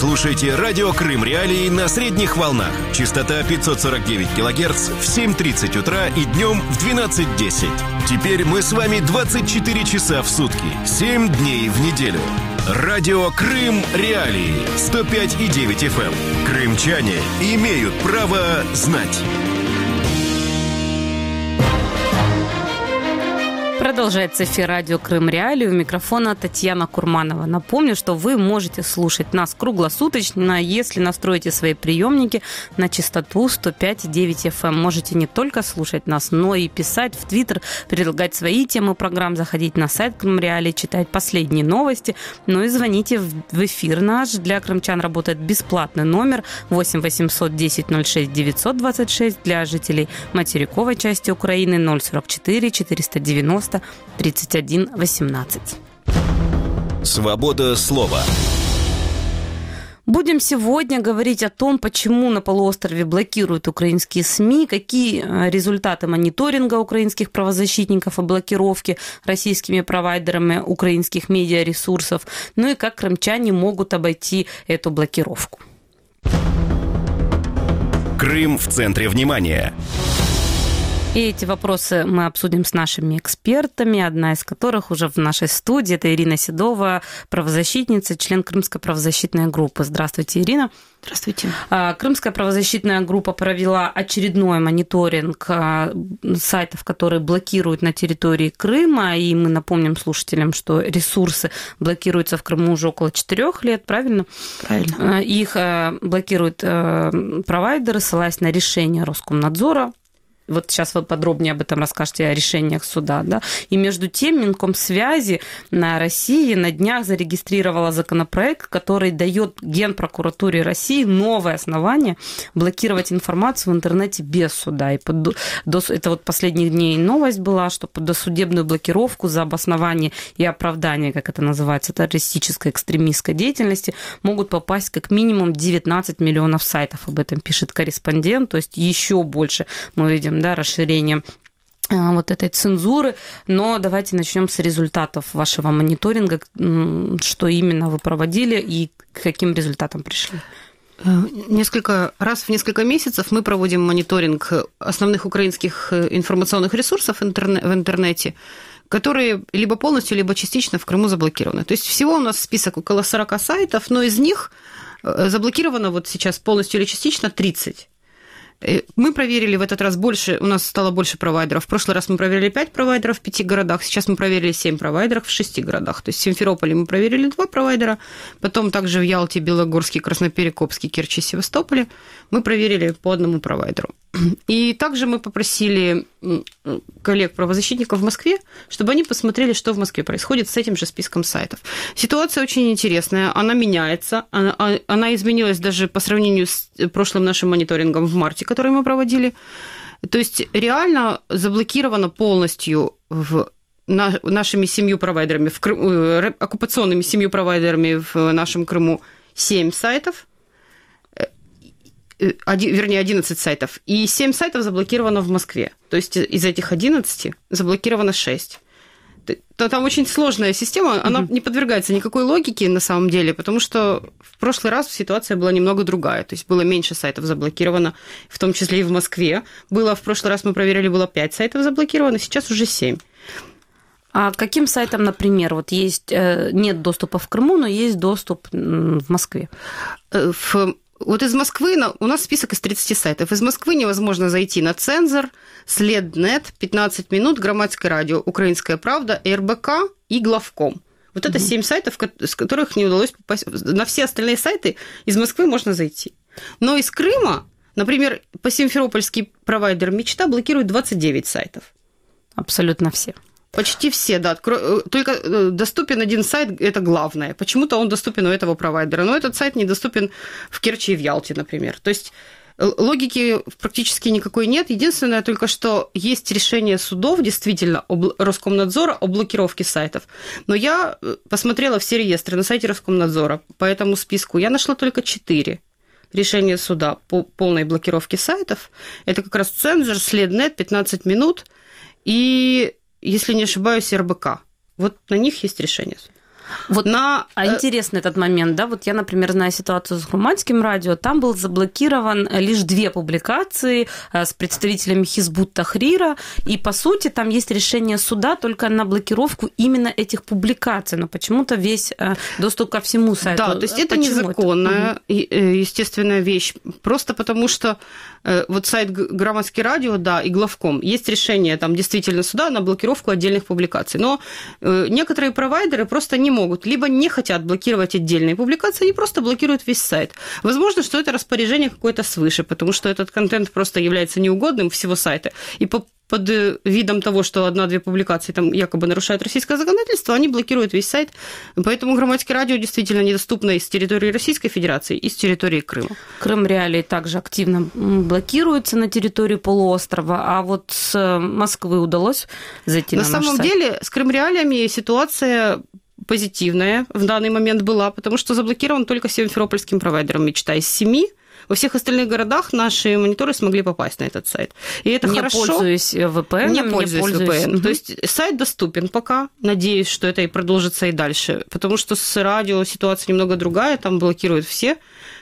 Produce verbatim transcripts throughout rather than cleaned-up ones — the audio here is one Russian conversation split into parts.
Слушайте радио Крым Реалии на средних волнах. Частота пятьсот сорок девять килогерц в семь тридцать утра и днем в двенадцать десять. Теперь мы с вами двадцать четыре часа в сутки, семь дней в неделю. Радио Крым Реалии сто пять и девять эф эм. Крымчане имеют право знать. Продолжается эфир радио Крым Реалии. У микрофона Татьяна Курманова. Напомню, что вы можете слушать нас круглосуточно, если настроите свои приемники на частоту сто пять и девять эф эм. Можете не только слушать нас, но и писать в Твиттер, предлагать свои темы программ, заходить на сайт Крым Реалии, читать последние новости, ну и звоните в эфир наш. Для крымчан работает бесплатный номер восемь восемьсот десять ноль шесть девятьсот двадцать шесть. Для жителей материковой части Украины ноль сорок четыре четыреста девяносто тридцать один восемнадцать. Свобода слова. Будем сегодня говорить о том, почему на полуострове блокируют украинские СМИ, какие результаты мониторинга украинских правозащитников о блокировке российскими провайдерами украинских медиаресурсов, ну и как крымчане могут обойти эту блокировку. Крым в центре внимания. И эти вопросы мы обсудим с нашими экспертами, одна из которых уже в нашей студии. Это Ирина Седова, правозащитница, член Крымской правозащитной группы. Здравствуйте, Ирина. Здравствуйте. Крымская правозащитная группа провела очередной мониторинг сайтов, которые блокируют на территории Крыма. И мы напомним слушателям, что ресурсы блокируются в Крыму уже около четырех лет, правильно? Правильно. Их блокируют провайдеры, ссылаясь на решение Роскомнадзора. Вот сейчас вы подробнее об этом расскажете, о решениях суда. Да? И между тем Минкомсвязи на России на днях зарегистрировала законопроект, который дает Генпрокуратуре России новое основание блокировать информацию в интернете без суда. И под, до, это вот последних дней новость была, что под досудебную блокировку за обоснование и оправдание, как это называется, террористической экстремистской деятельности могут попасть как минимум девятнадцать миллионов сайтов. Об этом пишет «Корреспондент». То есть еще больше мы видим, да, расширение вот этой цензуры. Но давайте начнем с результатов вашего мониторинга. Что именно вы проводили и к каким результатам пришли? Несколько раз в несколько месяцев мы проводим мониторинг основных украинских информационных ресурсов в интернете, которые либо полностью, либо частично в Крыму заблокированы. То есть всего у нас список около сорок сайтов, но из них заблокировано вот сейчас полностью или частично тридцать. Мы проверили в этот раз больше, у нас стало больше провайдеров. В прошлый раз мы проверили пять провайдеров в пяти городах, сейчас мы проверили семь провайдеров в шести городах. То есть в Симферополе мы проверили два провайдера, потом также в Ялте, Белогорске, Красноперекопске, Керчи, Севастополе мы проверили по одному провайдеру. И также мы попросили коллег-правозащитников в Москве, чтобы они посмотрели, что в Москве происходит с этим же списком сайтов. Ситуация очень интересная, она меняется, она, она изменилась даже по сравнению с прошлым нашим мониторингом в марте, который мы проводили. То есть реально заблокировано полностью в нашими семью провайдерами, в Крым, оккупационными семью провайдерами в нашем Крыму семь сайтов, вернее, одиннадцать сайтов, и семь сайтов заблокировано в Москве. То есть из этих одиннадцати заблокировано шесть. Там очень сложная система, она mm-hmm. не подвергается никакой логике на самом деле, потому что в прошлый раз ситуация была немного другая. То есть было меньше сайтов заблокировано, в том числе и в Москве. Было в прошлый раз мы проверили, было пять сайтов заблокировано, сейчас уже семь. А каким сайтам, например, вот есть, нет доступа в Крыму, но есть доступ в Москве? В Вот из Москвы, у нас список из тридцати сайтов. Из Москвы невозможно зайти на Цензор, Следнет, пятнадцать минут, Громадское радио, Украинская правда, эр бэ ка и Главком. Вот это семь сайтов, с которых не удалось попасть. На все остальные сайты из Москвы можно зайти. Но из Крыма, например, по Симферопольский провайдер «Мечта» блокирует двадцать девять сайтов. Абсолютно все. Почти все, да. Только доступен один сайт, это главное. Почему-то он доступен у этого провайдера, но этот сайт недоступен в Керчи и в Ялте, например. То есть логики практически никакой нет. Единственное только, что есть решение судов, действительно, Роскомнадзора о блокировке сайтов. Но я посмотрела все реестры на сайте Роскомнадзора по этому списку. Я нашла только четыре решения суда по полной блокировке сайтов. Это как раз Цензор, Следнет, пятнадцать минут и... если не ошибаюсь, эр бэ ка. Вот на них есть решение. Вот, на... А интересный этот момент, да, вот я, например, знаю ситуацию с Громадским радио, там был заблокирован лишь две публикации с представителями Хизбут Тахрира, и, по сути, там есть решение суда только на блокировку именно этих публикаций, но почему-то весь доступ ко всему сайту. Да, то есть это почему незаконная, это? естественная вещь, просто потому что вот сайт Громадский радио, да, и главком, есть решение там действительно суда на блокировку отдельных публикаций, но некоторые провайдеры просто не могут, либо не хотят блокировать отдельные публикации, они просто блокируют весь сайт. Возможно, что это распоряжение какое-то свыше, потому что этот контент просто является неугодным всего сайта, и по под видом того, что одна-две публикации там якобы нарушают российское законодательство, они блокируют весь сайт. Поэтому Громадское радио действительно недоступно и с территории Российской Федерации, и с территории Крыма. Крым Реалии также активно блокируется на территории полуострова, а вот с Москвы удалось зайти на, на наш сайт? На самом деле с Крым Реалиями ситуация позитивная в данный момент была, потому что заблокирован только симферопольским провайдером «Мечта» из семи. Во всех остальных городах наши мониторы смогли попасть на этот сайт. И это не хорошо. Пользуясь ви пи эн, не пользуясь не пользуясь ви пи эн. Угу. То есть сайт доступен пока. Надеюсь, что это и продолжится и дальше. Потому что с радио ситуация немного другая. Там блокируют все.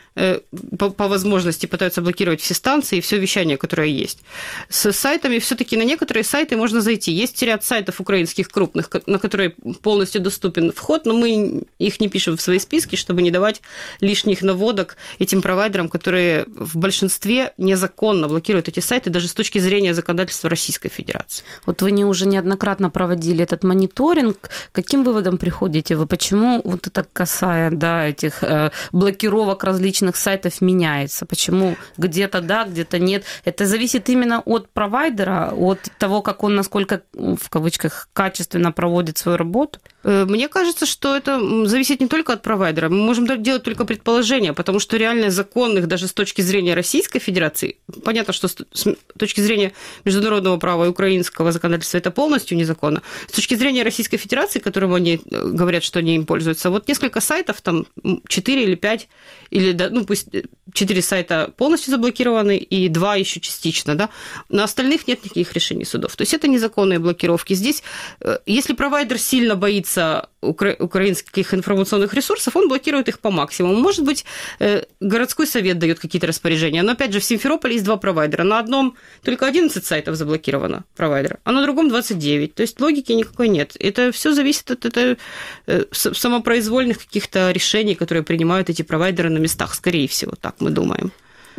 По, по возможности пытаются блокировать все станции и все вещание, которое есть. С сайтами все-таки на некоторые сайты можно зайти. Есть ряд сайтов украинских крупных, на которые полностью доступен вход, но мы их не пишем в свои списки, чтобы не давать лишних наводок этим провайдерам, которые в большинстве незаконно блокируют эти сайты, даже с точки зрения законодательства Российской Федерации. Вот вы не уже неоднократно проводили этот мониторинг. Каким выводом приходите вы? Почему вот это касая, да, этих э, блокировок различных сайтов меняется? Почему где-то да, где-то нет? Это зависит именно от провайдера, от того, как он, насколько, в кавычках, качественно проводит свою работу? Мне кажется, что это зависит не только от провайдера. Мы можем делать только предположения, потому что реально законных, даже с точки зрения Российской Федерации, понятно, что с точки зрения международного права и украинского законодательства это полностью незаконно. С точки зрения Российской Федерации, которым они говорят, что они им пользуются, вот несколько сайтов, там четыре или пять, или, ну, пусть четыре сайта полностью заблокированы и два еще частично, да, на остальных нет никаких решений судов. То есть это незаконные блокировки. Здесь, если провайдер сильно боится укра- украинских информационных ресурсов, он блокирует их по максимуму. Может быть, городской совет дает какие-то распоряжения, но, опять же, в Симферополе есть два провайдера. На одном только одиннадцать сайтов заблокировано провайдера, а на другом двадцать девять. То есть логики никакой нет. Это все зависит от это, самопроизвольных каких-то решений, которые принимают эти провайдеры на местах, скорее всего, так мы думаем.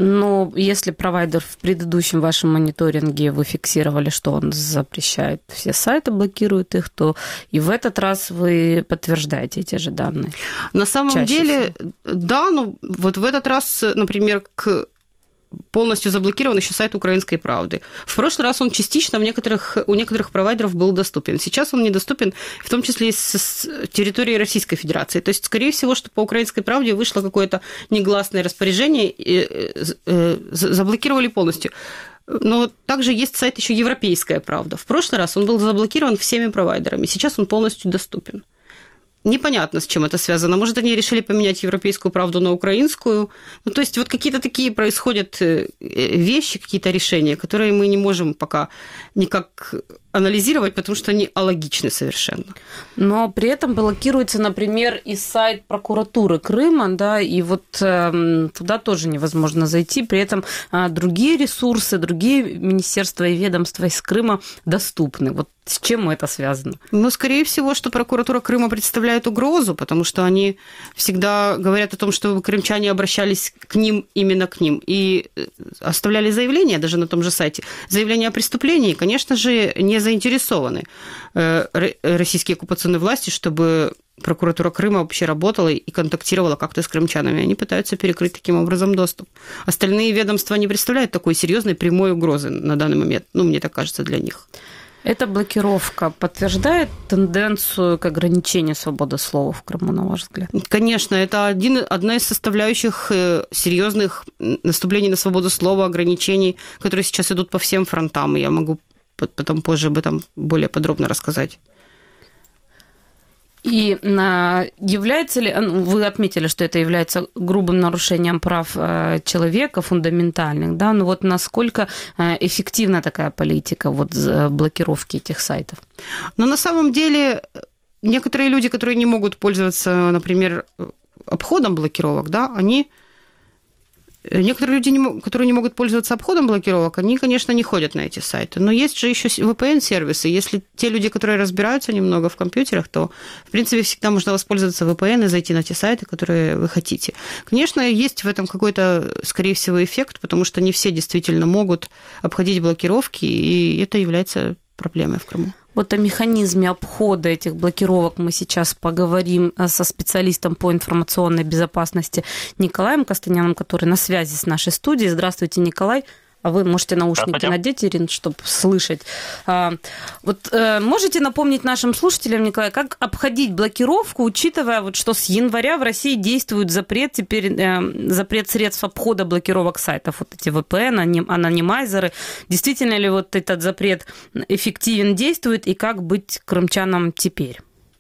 Но если провайдер в предыдущем вашем мониторинге вы фиксировали, что он запрещает все сайты, блокирует их, то и в этот раз вы подтверждаете эти же данные? На самом Чаще деле, всего. Да, но вот в этот раз, например, к полностью заблокирован еще сайт «Украинской правды». В прошлый раз он частично в некоторых, у некоторых провайдеров был доступен. Сейчас он недоступен, в том числе и с территории Российской Федерации. То есть, скорее всего, что по «Украинской правде» вышло какое-то негласное распоряжение, и заблокировали полностью. Но также есть сайт еще «Европейская правда». В прошлый раз он был заблокирован всеми провайдерами. Сейчас он полностью доступен. Непонятно, с чем это связано. Может, они решили поменять европейскую правду на украинскую. Ну, то есть вот какие-то такие происходят вещи, какие-то решения, которые мы не можем пока никак анализировать, потому что они алогичны совершенно. Но при этом блокируется, например, и сайт прокуратуры Крыма, да, и вот э, туда тоже невозможно зайти. При этом э, другие ресурсы, другие министерства и ведомства из Крыма доступны. Вот с чем это связано? Ну, скорее всего, что прокуратура Крыма представляет угрозу, потому что они всегда говорят о том, что крымчане обращались к ним, именно к ним, и оставляли заявления даже на том же сайте. Заявления о преступлении, конечно же, не заинтересованы российские оккупационные власти, чтобы прокуратура Крыма вообще работала и контактировала как-то с крымчанами. Они пытаются перекрыть таким образом доступ. Остальные ведомства не представляют такой серьезной прямой угрозы на данный момент. Ну, мне так кажется, для них. Эта блокировка подтверждает тенденцию к ограничению свободы слова в Крыму, на ваш взгляд? Конечно, это один, одна из составляющих серьезных наступлений на свободу слова, ограничений, которые сейчас идут по всем фронтам. И я могу потом позже об этом более подробно рассказать. И является ли, вы отметили, что это является грубым нарушением прав человека, фундаментальных, да, но вот насколько эффективна такая политика вот блокировки этих сайтов? Но на самом деле некоторые люди, которые не могут пользоваться, например, обходом блокировок, да, они... Некоторые люди, которые не могут пользоваться обходом блокировок, они, конечно, не ходят на эти сайты. Но есть же еще ви пи эн-сервисы. Если те люди, которые разбираются немного в компьютерах, то, в принципе, всегда можно воспользоваться ви пи эн и зайти на те сайты, которые вы хотите. Конечно, есть в этом какой-то, скорее всего, эффект, потому что не все действительно могут обходить блокировки, и это является проблемой в Крыму. Вот о механизме обхода этих блокировок мы сейчас поговорим со специалистом по информационной безопасности Николаем Костаняном, который на связи с нашей студией. Здравствуйте, Николай. А вы можете наушники надеть, Ирин, чтобы слышать. Вот можете напомнить нашим слушателям, Николай, как обходить блокировку, учитывая, вот, что с января в России действует запрет, теперь запрет средств обхода блокировок сайтов, вот эти ви пи эн, анонимайзеры. Действительно ли вот этот запрет эффективен, действует, и как быть крымчанам теперь?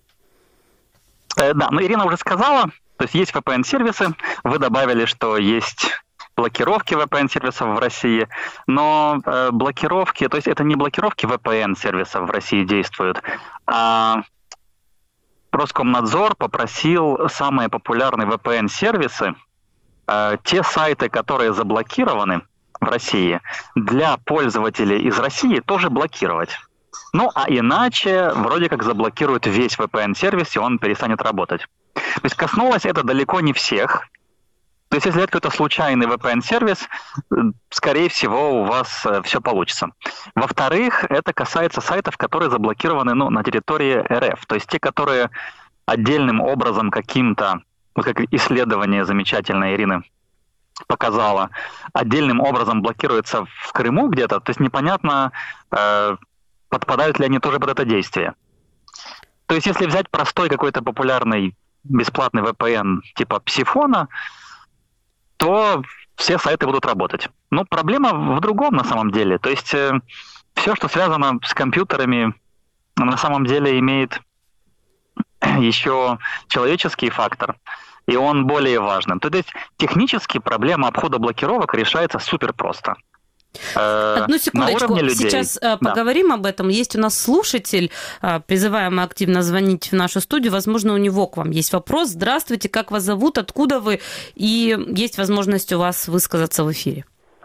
Да, ну Ирина уже сказала, то есть есть ви пи эн-сервисы, вы добавили, что есть... блокировки ви пи эн-сервисов в России, но э, блокировки, то есть это не блокировки ви пи эн-сервисов в России действуют, а Роскомнадзор попросил самые популярные ви пи эн-сервисы, э, те сайты, которые заблокированы в России, для пользователей из России тоже блокировать. Ну, а иначе вроде как заблокируют весь ви пи эн-сервис, и он перестанет работать. То есть коснулось это далеко не всех. То есть, если это какой-то случайный ви пи эн-сервис, скорее всего, у вас все получится. Во-вторых, это касается сайтов, которые заблокированы ну, на территории эр эф. То есть, те, которые отдельным образом каким-то, вот как исследование замечательное Ирины показало, отдельным образом блокируются в Крыму где-то, то есть непонятно, э, подпадают ли они тоже под это действие. То есть, если взять простой какой-то популярный бесплатный ви пи эн типа Псифона, то все сайты будут работать. Но проблема в другом на самом деле. То есть э, все, что связано с компьютерами, на самом деле имеет еще человеческий фактор, и он более важным. То есть технически проблема обхода блокировок решается супер просто. Одну секундочку, сейчас да. поговорим об этом. Есть у нас слушатель, призываем активно звонить в нашу студию. Возможно, у него к вам есть вопрос. Здравствуйте, как вас зовут, откуда вы? И есть возможность у вас высказаться в эфире.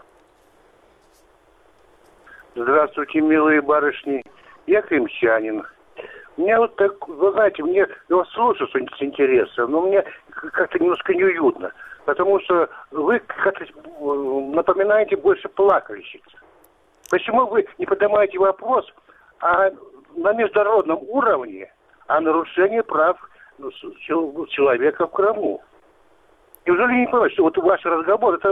Здравствуйте, милые барышни. Я крымчанин. Мне вот так, вы знаете, мне вас слушаю с интересом, но мне как-то немножко неуютно. Потому что вы как-то напоминаете больше плакальщиц. Почему вы не поднимаете вопрос о, на международном уровне о нарушении прав человека в Крыму? Неужели не понимаете, что вот ваш разговор это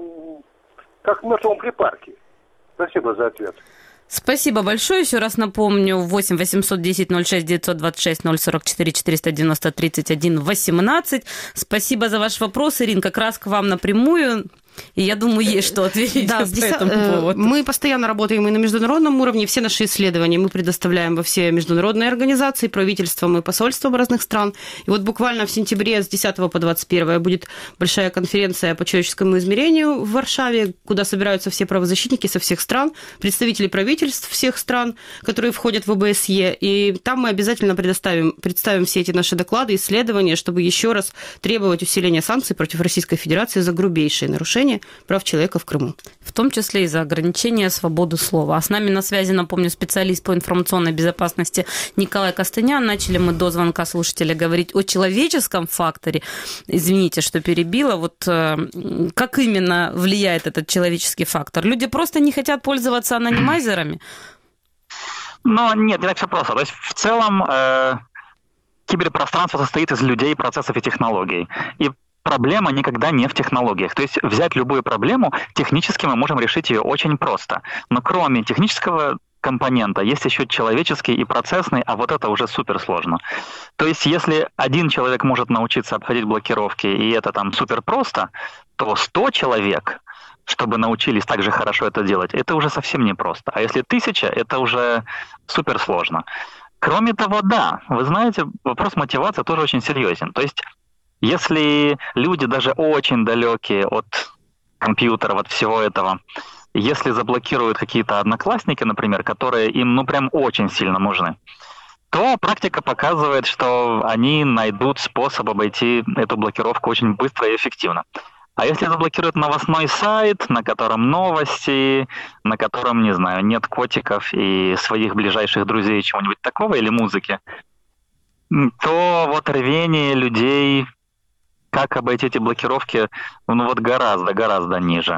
как в мертвом припарке? Спасибо за ответ. Спасибо большое. Еще раз напомню, восемь восемьсот десять ноль шесть девятьсот двадцать шесть ноль сорок четыре четыреста девяносто тридцать один восемнадцать. Спасибо за ваш вопрос, Ирин, как раз к вам напрямую. И я думаю, есть что ответить да, по здесь, этому поводу. Мы постоянно работаем и на международном уровне. Все наши исследования мы предоставляем во все международные организации, правительствам и посольствам разных стран. И вот буквально в сентябре с десятого по двадцать первое будет большая конференция по человеческому измерению в Варшаве, куда собираются все правозащитники со всех стран, представители правительств всех стран, которые входят в о бэ эс е. И там мы обязательно предоставим, представим все эти наши доклады, исследования, чтобы еще раз требовать усиления санкций против Российской Федерации за грубейшие нарушения прав человека в Крыму. В том числе и за ограничение свободы слова. А с нами на связи, напомню, специалист по информационной безопасности Николай Костанян. Начали мы до звонка слушателя говорить о человеческом факторе. Извините, что перебила. Вот как именно влияет этот человеческий фактор? Люди просто не хотят пользоваться анонимайзерами? Ну, нет, не так все просто. То есть, в целом, э, киберпространство состоит из людей, процессов и технологий. И проблема никогда не в технологиях. То есть взять любую проблему, технически мы можем решить ее очень просто. Но кроме технического компонента есть еще человеческий и процессный, а вот это уже супер сложно. То есть если один человек может научиться обходить блокировки, и это там супер просто, то сто человек, чтобы научились так же хорошо это делать, это уже совсем непросто. А если тысяча, это уже супер сложно. Кроме того, да, вы знаете, вопрос мотивации тоже очень серьезен. То есть если люди даже очень далекие от компьютера, от всего этого, если заблокируют какие-то одноклассники, например, которые им ну прям очень сильно нужны, то практика показывает, что они найдут способ обойти эту блокировку очень быстро и эффективно. А если заблокируют новостной сайт, на котором новости, на котором, не знаю, нет котиков и своих ближайших друзей, чего-нибудь такого, или музыки, то вот рвение людей, как обойти эти блокировки, ну вот гораздо-гораздо ниже.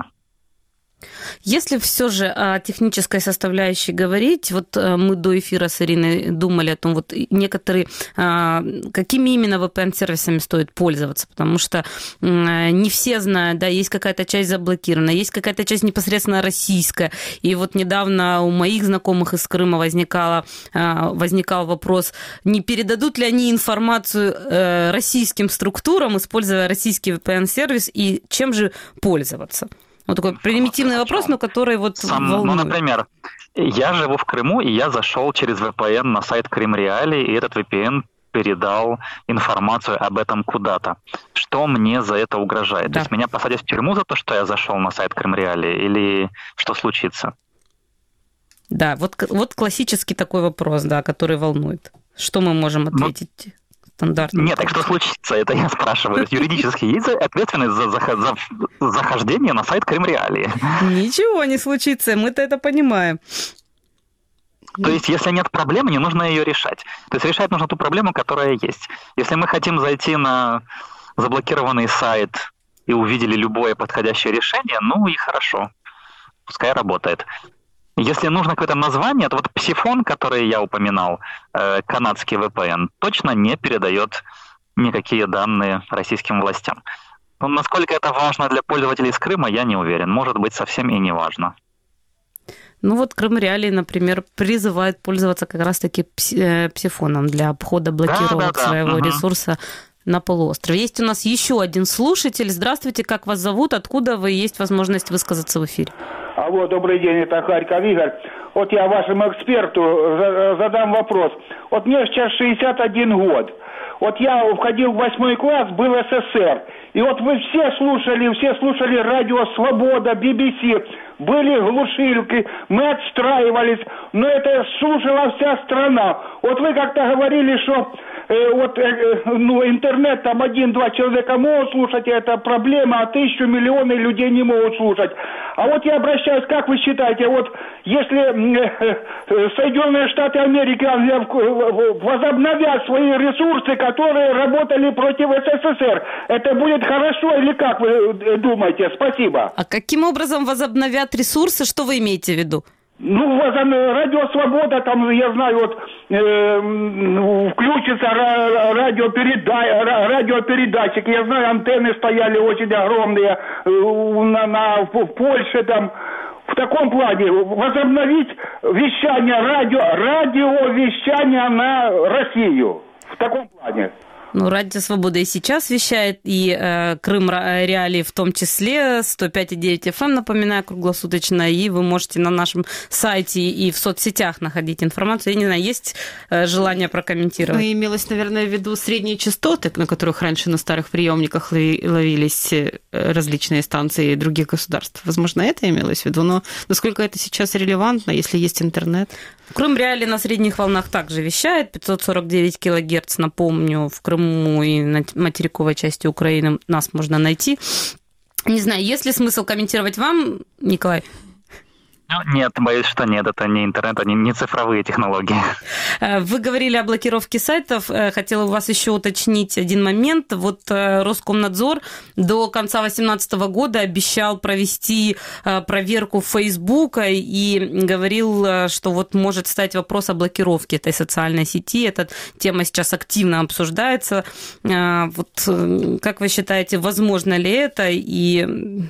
Если все же о технической составляющей говорить, вот мы до эфира с Ириной думали о том, вот некоторые, какими именно ви пи эн-сервисами стоит пользоваться, потому что не все знают, да, есть какая-то часть заблокирована, есть какая-то часть непосредственно российская, и вот недавно у моих знакомых из Крыма возникало, возникал вопрос, не передадут ли они информацию российским структурам, используя российский ви пи эн-сервис, и чем же пользоваться? Вот такой примитивный вопрос, но который вот Сам, волнует. Ну, например, я живу в Крыму, и я зашел через ви пи эн на сайт Крым Реалии, и этот ви пи эн передал информацию об этом куда-то. Что мне за это угрожает? Да. То есть меня посадят в тюрьму за то, что я зашел на сайт Крым Реалии, или что случится? Да, вот, вот классический такой вопрос, да, который волнует. Что мы можем ответить? Ну, стандартно. Нет, так что случится, это я спрашиваю. Юридически есть ответственность за, за, за захождение на сайт Крым Реалии? Ничего не случится, мы-то это понимаем. То есть, если нет проблемы, не нужно ее решать. То есть, решать нужно ту проблему, которая есть. Если мы хотим зайти на заблокированный сайт и увидели любое подходящее решение, ну и хорошо, пускай работает. Если нужно какое-то название, то вот Псифон, который я упоминал, э, канадский ви пи эн, точно не передает никакие данные российским властям. Но насколько это важно для пользователей из Крыма, я не уверен. Может быть, совсем и не важно. Ну вот Крым Реалии, например, призывает пользоваться как раз-таки Псифоном для обхода блокировок да, да, да. своего угу. ресурса на полуострове. Есть у нас еще один слушатель. Здравствуйте, как вас зовут? Откуда вы? Есть возможность высказаться в эфире. Алло, добрый день, это Харьков Игорь. Вот я вашему эксперту задам вопрос. Вот мне сейчас шестьдесят один год. Вот я входил в восьмой класс, был эс эс эс эр. И вот вы все слушали, все слушали радио «Свобода», би би си. Были глушилки, мы отстраивались, но это слушала вся страна. Вот вы как-то говорили, что э, вот, э, ну, интернет там один-два человека могут слушать, это проблема, а тысячу миллионы людей не могут слушать. А вот я обращаюсь, как вы считаете, вот если э, Соединенные Штаты Америки возобновят свои ресурсы, которые работали против эс эс эс эр, это будет хорошо или как вы думаете? Спасибо. А каким образом возобновят ресурсы, что вы имеете в виду? Ну, радио «Свобода», там, я знаю, вот, э, включится радиопереда... радиопередатчик, я знаю, антенны стояли очень огромные на, на, в Польше, там, в таком плане, возобновить вещание, радио, радиовещание на Россию, в таком плане. Ну, Радио Свобода и сейчас вещает, и э, Крым Реалии в том числе, сто пять и девять эф эм, напоминаю, круглосуточно, и вы можете на нашем сайте и в соцсетях находить информацию. Я не знаю, есть э, желание прокомментировать? Ну, имелось, наверное, в виду средние частоты, на которых раньше на старых приемниках ловились различные станции других государств. Возможно, это имелось в виду, но насколько это сейчас релевантно, если есть интернет? Крым Реалии на средних волнах также вещает, пятьсот сорок девять килогерц, напомню, в Крыму и на материковой части Украины нас можно найти. Не знаю, есть ли смысл комментировать вам, Николай? Нет, боюсь, что нет, это не интернет, они не цифровые технологии. Вы говорили о блокировке сайтов. Хотела у вас еще уточнить один момент. Вот Роскомнадзор до конца две тысячи восемнадцатого года обещал провести проверку Фейсбука и говорил, что вот может стать вопрос о блокировке этой социальной сети. Эта тема сейчас активно обсуждается. Вот как вы считаете, возможно ли это и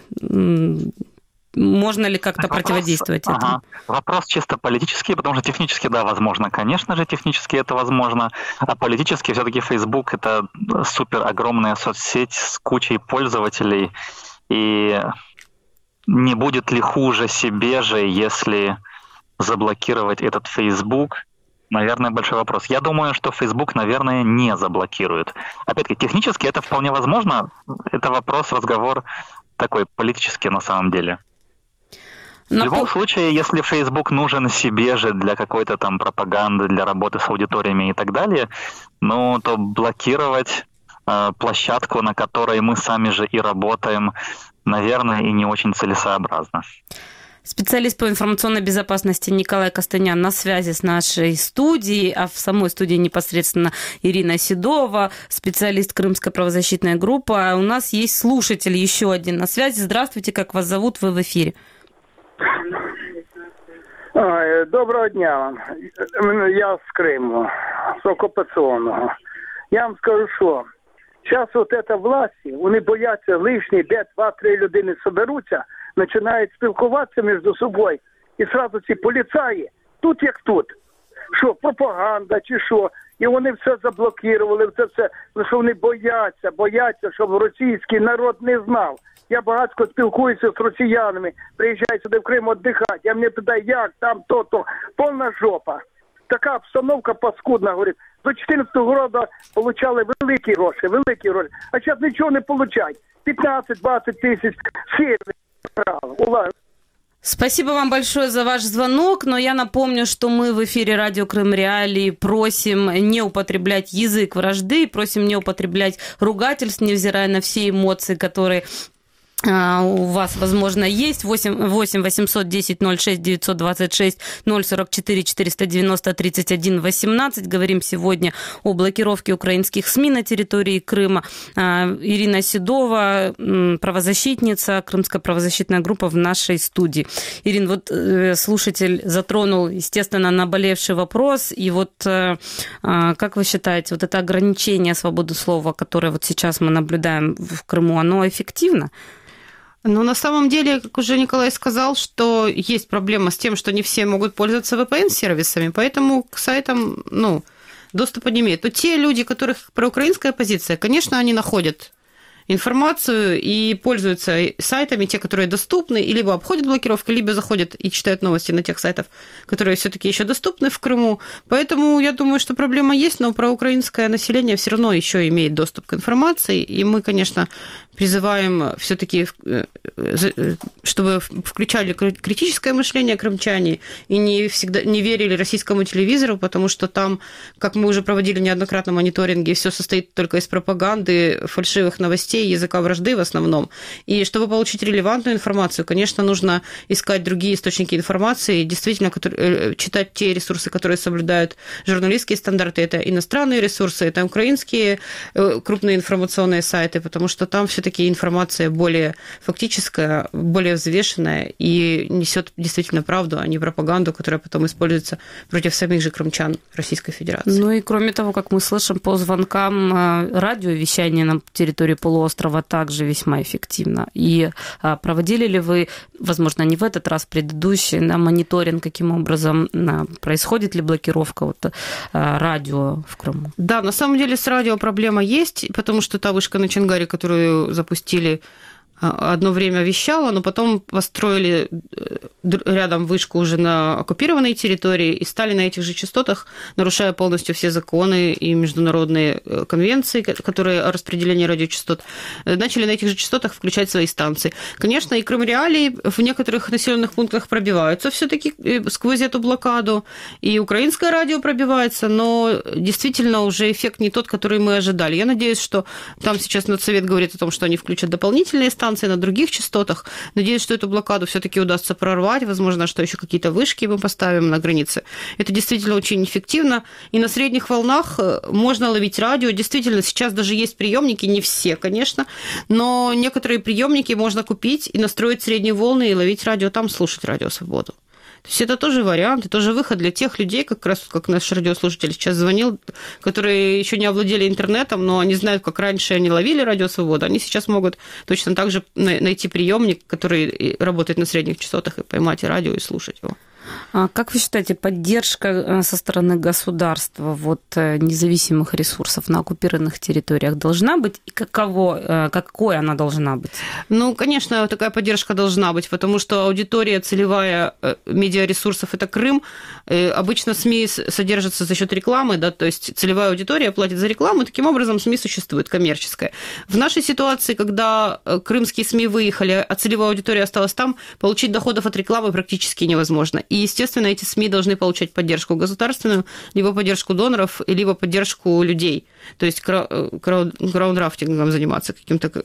можно ли как-то вопрос, противодействовать этому? Ага. Вопрос чисто политический, потому что технически, да, возможно, конечно же, технически это возможно, а политически все-таки Facebook — это супер огромная соцсеть с кучей пользователей, и не будет ли хуже себе же, если заблокировать этот Facebook? Наверное, большой вопрос. Я думаю, что Facebook, наверное, не заблокирует. Опять-таки, технически это вполне возможно, это вопрос, разговор такой политический на самом деле. В любом случае, если Facebook нужен себе же для какой-то там пропаганды, для работы с аудиториями и так далее, ну, то блокировать э, площадку, на которой мы сами же и работаем, наверное, и не очень целесообразно. Специалист по информационной безопасности Николай Костанян на связи с нашей студией, а в самой студии непосредственно Ирина Седова, специалист Крымской правозащитной группы. А у нас есть слушатель еще один на связи. Здравствуйте, как вас зовут? Вы в эфире. Доброго дня вам. Я з Криму, з окупаційного. Я вам скажу, що зараз от ця власті, вони бояться лишні, де два-три людини соберуться, починають спілкуватися між собою, і одразу ці поліцаї, тут як тут, що пропаганда чи що, і вони все заблокували, це все, що вони бояться, бояться, щоб російський народ не знав. Я багато спілкуюся з росіянами, приїжджаю сюди в Крим віддихати, я мене питаю, як там, то-то, повна жопа. Така обстановка паскудна, говорить, до чотирнадцятого року получали великі гроші, великі гроші, а зараз нічого не получають, пятнадцать-двадцать тисяч сили. Спасибо вам большое за ваш звонок, но я напомню, что мы в эфире Радио Крым Реалии просим не употреблять язык вражды, просим не употреблять ругательств, невзирая на все эмоции, которые у вас, возможно, есть. восемь восемьсот десять ноль шесть девятьсот двадцать шесть ноль сорок четыре четыреста девяносто тридцать один восемнадцать. Говорим сегодня о блокировке украинских СМИ на территории Крыма. Ирина Седова, правозащитница, Крымская правозащитная группа в нашей студии. Ирин, вот слушатель затронул, естественно, наболевший вопрос. И вот как вы считаете, вот это ограничение свободы слова, которое вот сейчас мы наблюдаем в Крыму, оно эффективно? Ну, на самом деле, как уже Николай сказал, что есть проблема с тем, что не все могут пользоваться ви пи эн-сервисами, поэтому к сайтам, ну, доступа не имеют. Но те люди, у которых проукраинская позиция, конечно, они находят информацию и пользуются сайтами, те, которые доступны, и либо обходят блокировки, либо заходят и читают новости на тех сайтах, которые все-таки еще доступны в Крыму. Поэтому я думаю, что проблема есть, но проукраинское население все равно еще имеет доступ к информации, и мы, конечно, призываем все-таки, чтобы включали критическое мышление крымчане и не всегда не верили российскому телевизору, потому что там, как мы уже проводили неоднократно мониторинги, все состоит только из пропаганды, фальшивых новостей, языка вражды в основном. И чтобы получить релевантную информацию, конечно, нужно искать другие источники информации, действительно читать те ресурсы, которые соблюдают журналистские стандарты. Это иностранные ресурсы, это украинские крупные информационные сайты, потому что там все таки информация более фактическая, более взвешенная и несет действительно правду, а не пропаганду, которая потом используется против самих же крымчан Российской Федерации. Ну и кроме того, как мы слышим по звонкам, радиовещание на территории полуострова также весьма эффективно. И проводили ли вы, возможно, не в этот раз, предыдущий, на мониторинг, каким образом происходит ли блокировка вот, радио в Крыму? Да, на самом деле с радио проблема есть, потому что та вышка на Чангаре, которую запустили, одно время вещала, но потом построили рядом вышку уже на оккупированной территории и стали на этих же частотах, нарушая полностью все законы и международные конвенции, которые о распределении радиочастот, начали на этих же частотах включать свои станции. Конечно, и Крым Реалии в некоторых населенных пунктах пробиваются все-таки сквозь эту блокаду, и украинское радио пробивается, но действительно уже эффект не тот, который мы ожидали. Я надеюсь, что там сейчас Надсовет говорит о том, что они включат дополнительные станции на других частотах. Надеюсь, что эту блокаду все-таки удастся прорвать. Возможно, что еще какие-то вышки мы поставим на границе. Это действительно очень эффективно. И на средних волнах можно ловить радио. Действительно, сейчас даже есть приемники, не все, конечно, но некоторые приемники можно купить и настроить средние волны и ловить радио там, слушать Радио Свободу. То есть это тоже вариант, это тоже выход для тех людей, как раз как наш радиослушатель сейчас звонил, которые еще не овладели интернетом, но они знают, как раньше они ловили Радио Свободу, они сейчас могут точно так же найти приемник, который работает на средних частотах, и поймать радио и слушать его. А как вы считаете, поддержка со стороны государства вот, независимых ресурсов на оккупированных территориях должна быть? И каково, какой она должна быть? Ну, конечно, такая поддержка должна быть, потому что аудитория целевая медиаресурсов – это Крым. Обычно СМИ содержатся за счет рекламы, да, то есть целевая аудитория платит за рекламу, и таким образом СМИ существует, коммерческая. В нашей ситуации, когда крымские СМИ выехали, а целевая аудитория осталась там, получить доходов от рекламы практически невозможно. И, естественно, эти СМИ должны получать поддержку государственную, либо поддержку доноров, либо поддержку людей. То есть краудрафтингом заниматься каким-то.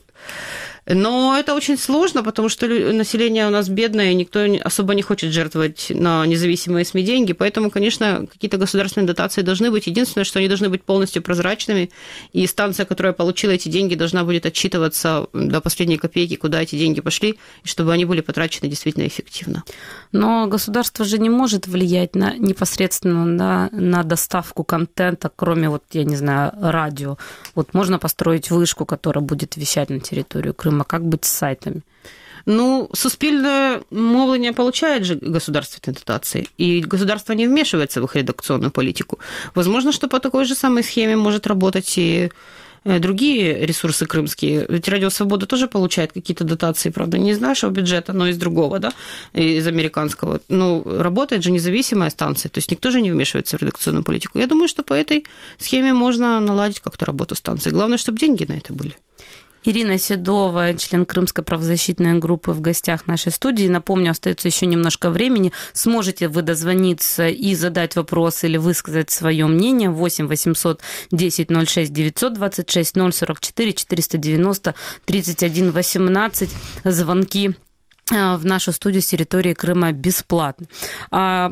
Но это очень сложно, потому что население у нас бедное, и никто особо не хочет жертвовать на независимые СМИ деньги, поэтому, конечно, какие-то государственные дотации должны быть. Единственное, что они должны быть полностью прозрачными, и станция, которая получила эти деньги, должна будет отчитываться до последней копейки, куда эти деньги пошли, и чтобы они были потрачены действительно эффективно. Но государство же не может влиять на, непосредственно на, на доставку контента, кроме, вот, я не знаю, радио. Вот можно построить вышку, которая будет вещать на территорию Крыма. Как быть с сайтами? Ну, суспільне мовлення получает же государственные дотации, и государство не вмешивается в их редакционную политику. Возможно, что по такой же самой схеме может работать и другие ресурсы крымские. Ведь Радио Свобода тоже получает какие-то дотации, правда, не из нашего бюджета, но из другого, да, из американского. Ну, работает же независимая станция, то есть никто же не вмешивается в редакционную политику. Я думаю, что по этой схеме можно наладить как-то работу станции. Главное, чтобы деньги на это были. Ирина Седова, член Крымской правозащитной группы, в гостях нашей студии. Напомню, остается еще немножко времени. Сможете вы дозвониться и задать вопрос или высказать свое мнение. восемь восемьсот десять ноль шесть девятьсот двадцать шесть ноль сорок четыре четыреста девяносто тридцать один восемнадцать. Звонки в нашу студию с территории Крыма бесплатно. А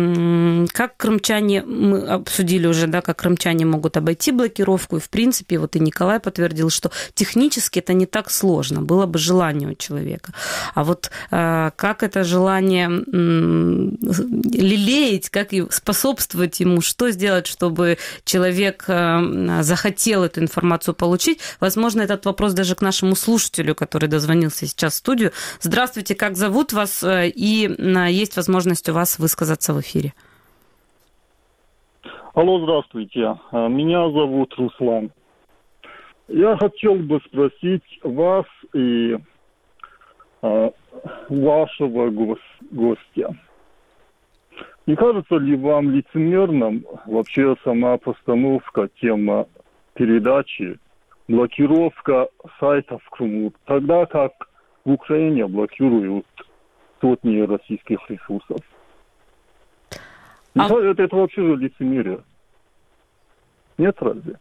как крымчане, мы обсудили уже, да, как крымчане могут обойти блокировку, и в принципе, вот и Николай подтвердил, что технически это не так сложно, было бы желание у человека. А вот как это желание лелеять, как способствовать ему, что сделать, чтобы человек захотел эту информацию получить? Возможно, этот вопрос даже к нашему слушателю, который дозвонился сейчас в студию. Здравствуйте. Как зовут вас, и есть возможность у вас высказаться в эфире? Алло, здравствуйте. Меня зовут Руслан. Я хотел бы спросить вас и а, вашего гос- гостя. Не кажется ли вам лицемерным вообще сама постановка, тема передачи, блокировка сайтов в Крыму, тогда как в Украине блокируют сотни российских ресурсов? А... Это, это вообще же лицемерие. Нет, разве?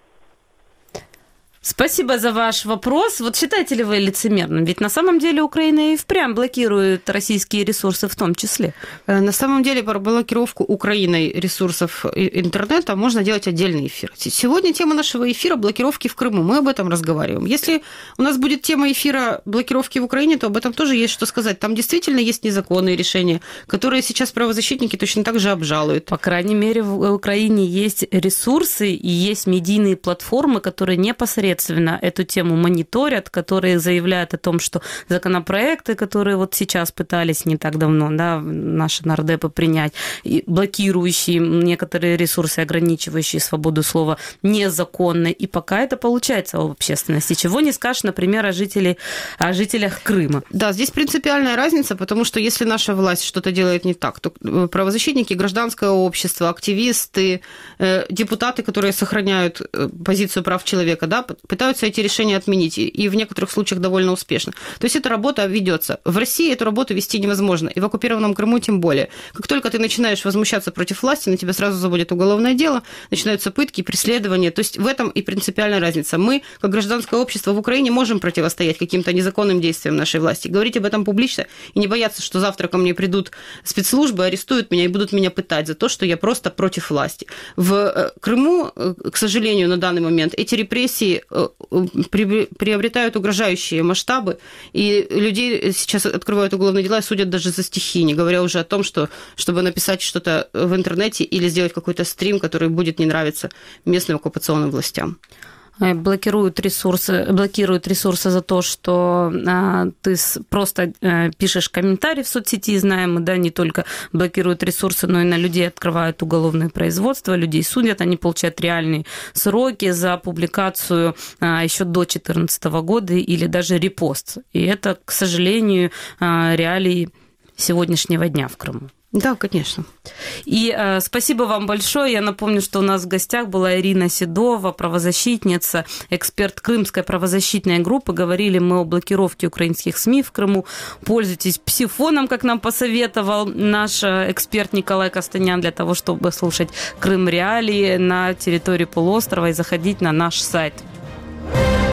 Спасибо за ваш вопрос. Вот считаете ли вы лицемерным? Ведь на самом деле Украина и впрямь блокирует российские ресурсы в том числе. На самом деле про блокировку Украиной ресурсов интернета можно делать отдельный эфир. Сегодня тема нашего эфира – блокировки в Крыму. Мы об этом разговариваем. Если у нас будет тема эфира блокировки в Украине, то об этом тоже есть что сказать. Там действительно есть незаконные решения, которые сейчас правозащитники точно так же обжалуют. По крайней мере, в Украине есть ресурсы и есть медийные платформы, которые непосредственно эту тему мониторят, которые заявляют о том, что законопроекты, которые вот сейчас пытались не так давно, да, наши нардепы принять, блокирующие некоторые ресурсы, ограничивающие свободу слова, незаконны. И пока это получается в общественности. Чего не скажешь, например, о, жителей, о жителях Крыма. Да, здесь принципиальная разница, потому что если наша власть что-то делает не так, то правозащитники, гражданское общество, активисты, депутаты, которые сохраняют позицию прав человека, да, пытаются эти решения отменить, и в некоторых случаях довольно успешно. То есть эта работа ведется. В России эту работу вести невозможно, и в оккупированном Крыму тем более. Как только ты начинаешь возмущаться против власти, на тебя сразу заводят уголовное дело, начинаются пытки, преследования. То есть в этом и принципиальная разница. Мы, как гражданское общество в Украине, можем противостоять каким-то незаконным действиям нашей власти, говорить об этом публично и не бояться, что завтра ко мне придут спецслужбы, арестуют меня и будут меня пытать за то, что я просто против власти. В Крыму, к сожалению, на данный момент эти репрессии приобретают угрожающие масштабы, и людей сейчас открывают уголовные дела и судят даже за стихи, не говоря уже о том, что, чтобы написать что-то в интернете или сделать какой-то стрим, который будет не нравиться местным оккупационным властям. Блокируют ресурсы, блокируют ресурсы за то, что а, ты просто а, пишешь комментарий в соцсети, знаем мы, да, не только блокируют ресурсы, но и на людей открывают уголовное производство, людей судят, они получают реальные сроки за публикацию а, еще до две тысячи четырнадцатого года или даже репост. И это, к сожалению, а, реалии сегодняшнего дня в Крыму. Да, конечно. И э, спасибо вам большое. Я напомню, что у нас в гостях была Ирина Седова, правозащитница, эксперт Крымской правозащитной группы. Говорили мы о блокировке украинских СМИ в Крыму. Пользуйтесь псифоном, как нам посоветовал наш эксперт Николай Костанян, для того, чтобы слушать Крым Реалии на территории полуострова и заходить на наш сайт.